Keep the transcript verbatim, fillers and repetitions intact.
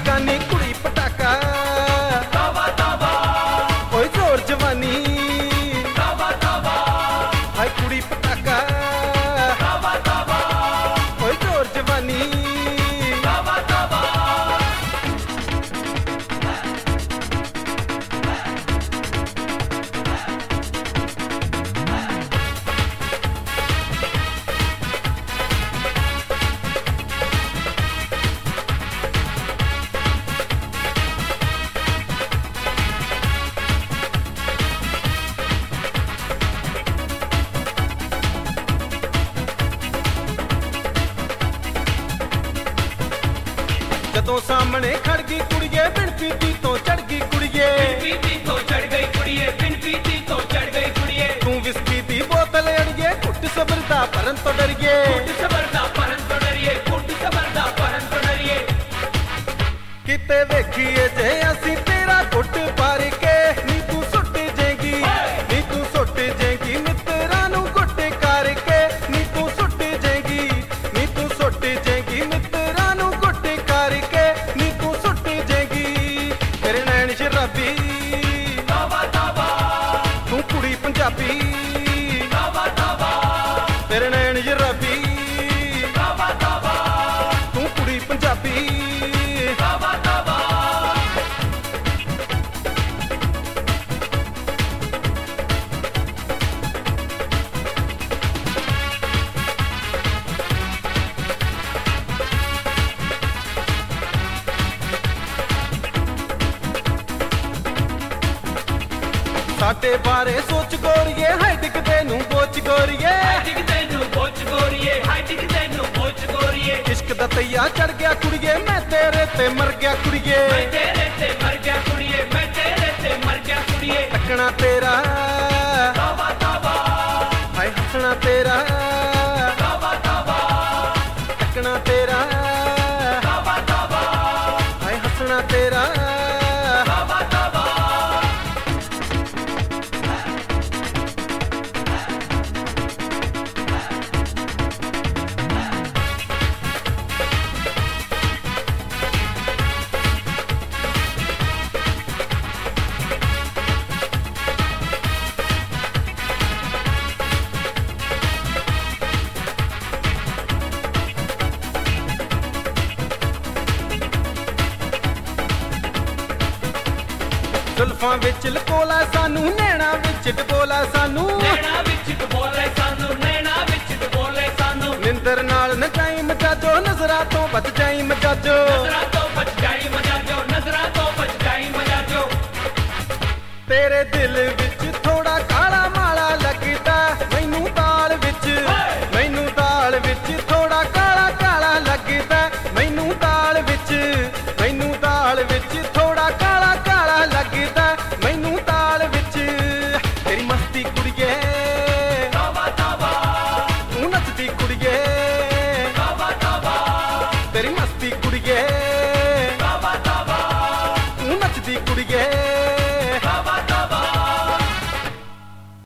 गानी कुड़ी पटाका तौबा तौबा ओए जोर जवानी तौबा तौबा हाय कुड़ी पटाका तौबा तौबा ओए जोर जवानी तौबा तौबा ਜਦੋਂ ਸਾਹਮਣੇ ਖੜ ਗਈ ਕੁੜੀਏ ਬਿਨ ਪੀਤੀ ਤੋਂ ਚੜ ਗਈ ਕੁੜੀਏ ਬਿਨ ਪੀਤੀ ਤੋਂ ਚੜ ਗਈ ਕੁੜੀਏ ਬਿਨ ਪੀਤੀ ਤੋਂ ਚੜ ਗਈ ਕੁੜੀਏ ਤੂੰ ਵਿਸਕੀ ਦੀ ਬੋਤਲ ਅੜੀਏ ਘੁੱਟ ਸਬਰ ਦਾ ਭਰਨ ਤੋਂ ਡਰੀਏ ਘੁੱਟ ਸਬਰ ਦਾ ਭਰਨ ਤੋਂ ਡਰੀਏ ਘੁੱਟ ਸਬਰ ਦਾ ਭਰਨ ਤੋਂ ਡਰੀਏ ਕਿਤੇ ਵੇਖੀਏ ਜੇ ਅਸੀਂ ਤੇਰਾ ਘੁੱਟ ਭਰ ਕੇ ਨੀ ਤੂੰ ਸੁੱਟ ਜੇਗੀ ਨੀ ਤੂੰ ਸੁੱਟ ਜੇਗੀ ਮਿੱਤਰਾਂ ਨੂੰ ਘੁੱਟ ਕਰਕੇ ਨੀ ਤੂੰ ਸੁੱਟ ਜੇਗੀ ਨੀ ਤੂੰ ਸੁੱਟ ਜੇਗੀ ਮਿੱਤਰਾਂ ਨੂੰ ਘੁੱਟ ਕਰਕੇ ਨੀ ਤੂੰ ਸੁੱਟ ਜੇਗੀ ਤੇਰੇ ਨੈਣ ਸ਼ਰਾਬੀ ਤੌਬਾ ਤੌਬਾ ਤੂੰ ਕੁੜੀ ਪੰਜਾਬੀ ਤੌਬਾ ਤੌਬਾ ਤੇਰੇ ਨੈਣ ਸ਼ਰਾਬੀ ਤੌਬਾ ਤੌਬਾ ਤੂੰ ਕੁੜੀ ਪੰਜਾਬੀ ਤੌਬਾ ਤੌਬਾ ਸਾਡੇ ਬਾਰੇ ਸੋਚ ਗੋਰੀਏ ਹਾਈ ਟਿਕਦੇ ਨੂੰ ਬੋਚ ਗੋਰੀਏ ਹਾਈ ਟਿਕਦੇ ਨੂੰ ਬੋਚ ਗੋਰੀਏ ਹਾਈ ਟਿਕਦੇ ਨੂੰ ਬੋਚ ਗੋਰੀਏ ਇਸ਼ਕ ਦਾ ਤਈਆ ਚੜ ਗਿਆ ਕੁੜੀਏ ਮੈਂ ਤੇਰੇ ਤੇ ਮਰ ਗਿਆ ਕੁੜੀਏ ਮੈਂ ਤੇਰੇ ਤੇ ਮਰ ਗਿਆ ਕੁੜੀਏ ਮੈਂ ਤੇਰੇ ਤੇ ਮਰ ਗਿਆ ਕੁੜੀਏ ਤੱਕਣਾ ਤੇਰਾ ਤੌਬਾ ਤੌਬਾ ਹਾਏ ਹੱਸਣਾ ਤੇਰਾ ਤੌਬਾ ਤੌਬਾ ਤੱਕਣਾ ਤੇਰਾ ਤੌਬਾ ਤੌਬਾ ਹਾਏ ਹੱਸਣਾ ਤੇਰਾ ਤੌਬਾ ਤੌਬਾ ਜ਼ੁਲਫਾਂ ਵਿੱਚ ਲਕੋਲਾ ਸਾਨੂੰ ਨੈਣਾ ਵਿੱਚ ਡਬੋਲਾ ਸਾਨੂੰ ਨੈਣਾ ਵਿੱਚ ਡਬੋਲੇ ਸਾਨੂੰ ਨੈਣਾ ਵਿੱਚ ਡਬੋਲੇ ਸਾਨੂੰ ਨਿੰਦਰ ਨਾਲ ਨਚਾਈ ਮਜਾਜੋ ਨਜ਼ਰਾਂ ਤੋਂ ਬਚ ਜਾਈ ਮਜਾਜੋ ਨਜ਼ਰਾਂ ਤੋਂ ਬਚ ਜਾਈ ਮਜਾਜੋ ਨਜ਼ਰਾਂ ਤੋਂ ਬਚ ਜਾਈ ਮਜਾਜੋ ਤੇਰੇ ਦਿਲ ਵਿੱਚ ਥੋੜਾ ਕਾਲਾ ਮਾਲਾ ਲੱਗਦਾ ਮੈਨੂੰ ਤਾਲ ਵਿੱਚ ਮੈਨੂੰ ਤਾਲ ਵਿੱਚ ਥੋੜਾ ਕਾਲਾ ਕਾਲਾ ਲੱਗਦਾ ਮੈਨੂੰ ਤਾਲ ਵਿੱਚ ਮੈਨੂੰ ਤਾਲ ਵਿੱਚ ਥੋੜਾ ਕਾਲਾ ਕਾਲਾ ਲੱਗਦਾ ਮੈਨੂੰ ਤਾਲ ਵਿੱਚ ਤੇਰੀ ਮਸਤੀ ਕੁੜੀਏ ਤੌਬਾ ਤੌਬਾ ਤੂੰ ਨੱਚਦੀ ਕੁੜੀਏ ਤੌਬਾ ਤੌਬਾ ਤੇਰੀ ਮਸਤੀ ਕੁੜੀਏ ਤੌਬਾ ਤੌਬਾ ਤੂੰ ਨੱਚਦੀ ਕੁੜੀਏ